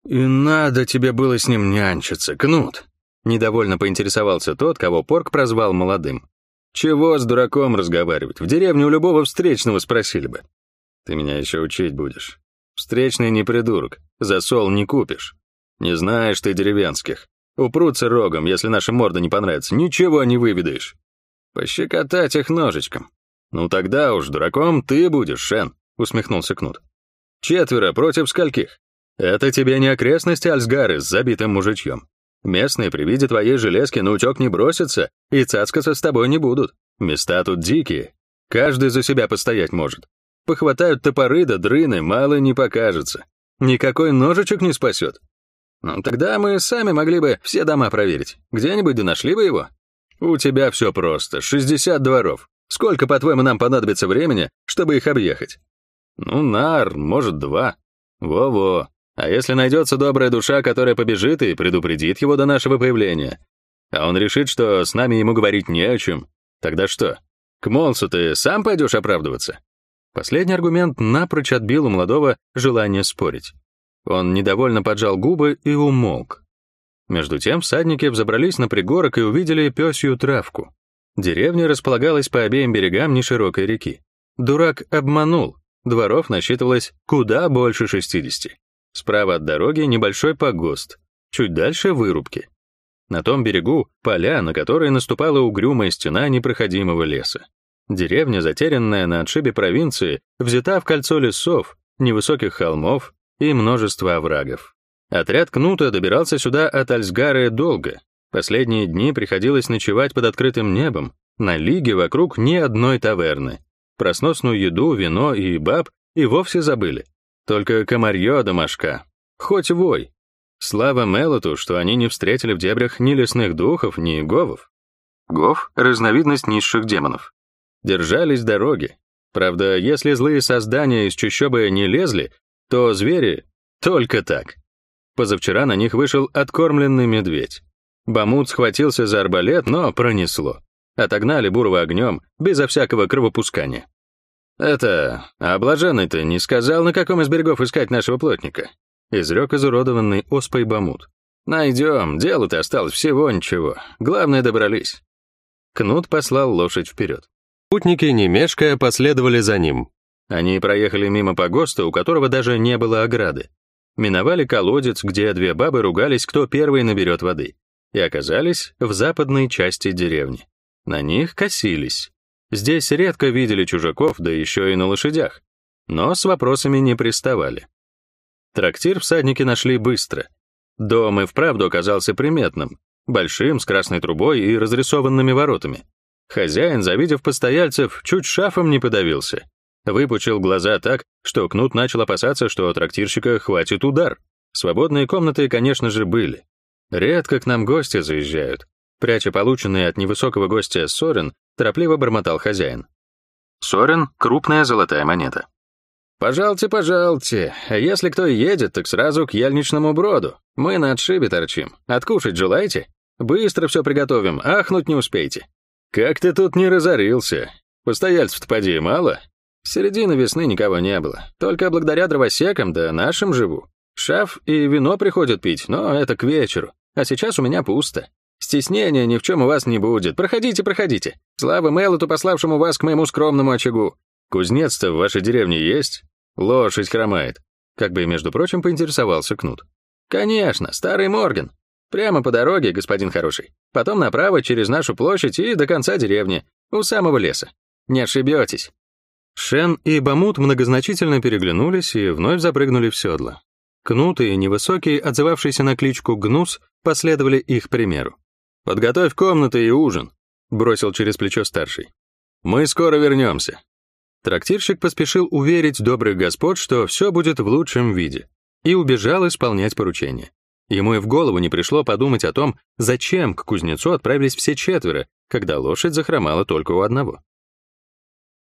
«И надо тебе было с ним нянчиться, Кнут!» Недовольно поинтересовался тот, кого Порк прозвал молодым. «Чего с дураком разговаривать? В деревне у любого встречного спросили бы». «Ты меня еще учить будешь. Встречный не придурок, засол не купишь. Не знаешь ты деревенских. Упрутся рогом, если наша морда не понравится, ничего не выведаешь. Пощекотать их ножичком. Ну тогда уж дураком ты будешь, Шен», усмехнулся Кнут. «4 против скольких? Это тебе не окрестности Альсгары с забитым мужичьем. Местные при виде твоей железки на утек не бросятся и цацкаться с тобой не будут. Места тут дикие. Каждый за себя постоять может. Похватают топоры да дрыны, мало не покажется. Никакой ножичек не спасет. Ну тогда мы сами могли бы все дома проверить. Где-нибудь да нашли бы его. У тебя все просто, 60 дворов. Сколько, по-твоему, нам понадобится времени, чтобы их объехать? Ну, нар, может, 2. Во-во. А если найдется добрая душа, которая побежит и предупредит его до нашего появления? А он решит, что с нами ему говорить не о чем. Тогда что, к Молсу ты сам пойдешь оправдываться?» Последний аргумент напрочь отбил у молодого желание спорить. Он недовольно поджал губы и умолк. Между тем всадники взобрались на пригорок и увидели пёсью травку. Деревня располагалась по обеим берегам неширокой реки. Дурак обманул, дворов насчитывалось куда больше 60. Справа от дороги небольшой погост, чуть дальше вырубки. На том берегу поля, на которые наступала угрюмая стена непроходимого леса. Деревня, затерянная на отшибе провинции, взята в кольцо лесов, невысоких холмов и множества оврагов. Отряд Кнута добирался сюда от Альсгары долго. Последние дни приходилось ночевать под открытым небом, на лиге вокруг ни одной таверны. Про сносную еду, вино и баб и вовсе забыли. Только комарье да мошка. Хоть вой. Слава Мелоту, что они не встретили в дебрях ни лесных духов, ни говов. Гов — разновидность низших демонов. Держались дороги. Правда, если злые создания из чащобы не лезли, то звери только так. Позавчера на них вышел откормленный медведь. Бамут схватился за арбалет, но пронесло. Отогнали бурого огнем, безо всякого кровопускания. А блаженный-то не сказал, на каком из берегов искать нашего плотника?» Изрек изуродованный оспой Бамут. «Найдем, дело-то осталось всего ничего. Главное, добрались». Кнут послал лошадь вперед. Путники, не мешкая, последовали за ним. Они проехали мимо погоста, у которого даже не было ограды. Миновали колодец, где 2 бабы ругались, кто первый наберет воды, и оказались в западной части деревни. На них косились. Здесь редко видели чужаков, да еще и на лошадях, но с вопросами не приставали. Трактир всадники нашли быстро. Дом и вправду оказался приметным, большим, с красной трубой и разрисованными воротами. Хозяин, завидев постояльцев, чуть шафом не подавился. Выпучил глаза так, что Кнут начал опасаться, что трактирщика хватит удар. Свободные комнаты, конечно же, были. Редко к нам гости заезжают. Пряча полученный от невысокого гостя сорен, торопливо бормотал хозяин. Сорен — крупная золотая монета. «Пожалуйте, пожалуйте. Если кто и едет, так сразу к ельничному броду. Мы на отшибе торчим. Откушать желаете? Быстро все приготовим, ахнуть не успейте». «Как ты тут не разорился? Постояльцев-то поди мало. С середины весны никого не было. Только благодаря дровосекам да нашим живу. Шаф и вино приходят пить, но это к вечеру. А сейчас у меня пусто. Стеснения ни в чем у вас не будет. Проходите, проходите. Слава Мелоту, пославшему вас к моему скромному очагу. Кузнец-то в вашей деревне есть? Лошадь хромает». Как бы, между прочим, поинтересовался Кнут. «Конечно, старый Морген. Прямо по дороге, господин хороший. Потом направо через нашу площадь и до конца деревни, у самого леса. Не ошибетесь». Шен и Бамут многозначительно переглянулись и вновь запрыгнули в седло. Кнут и невысокий, отзывавшийся на кличку Гнус, последовали их примеру. «Подготовь комнаты и ужин», — бросил через плечо старший. «Мы скоро вернемся». Трактирщик поспешил уверить добрых господ, что все будет в лучшем виде, и убежал исполнять поручение. Ему и в голову не пришло подумать о том, зачем к кузнецу отправились все 4, когда лошадь захромала только у одного.